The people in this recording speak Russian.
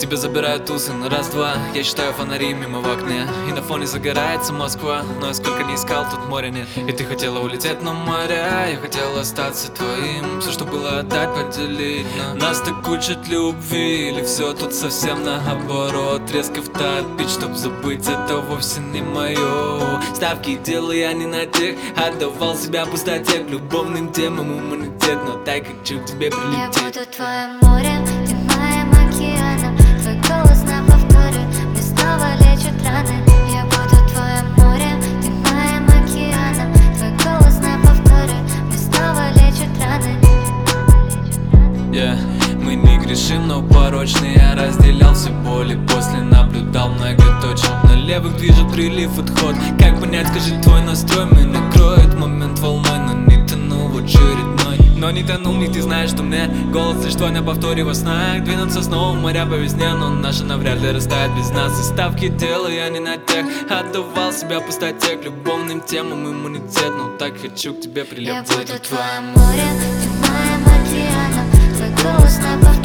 Тебя забирают тусы на раз-два. Я считаю фонари мимо в окне, и на фоне загорается Москва. Но я сколько не искал, тут моря нет. И ты хотела улететь на моря, я хотел остаться твоим. Все, что было, отдать, поделить. Но нас так учат любви, или все тут совсем наоборот. Резко втопить, чтоб забыть, это вовсе не мое. Ставки делал я не на тех, отдавал себя пустоте, к любовным темам иммунитет. Но так хочу к тебе прилететь. Я буду твоим морем, ты моим океаном. Твой голос на повторе, мне снова лечат раны. Я буду твоим морем, ты моим океаном. Твой голос на повторе, мне снова лечат раны. Мы не грешим, но порочны. Я разделял все боли, после наблюдал многоточие. На левых движет прилив, отход. Как понять, скажи, твой настрой меня накроет момент волной. Но не тонул в очередной. Но не тонул, не ты знаешь, что мне голос лишь твой на повторе во снах. Двинуться снова в моря по весне, но наша навряд ли растает без нас. И ставки делал я не на тех, отдавал себя пустоте, к любовным темам иммунитет. Но так хочу к тебе прилететь. Я буду твоим морем, ты моим океаном. Твой голос на повторе.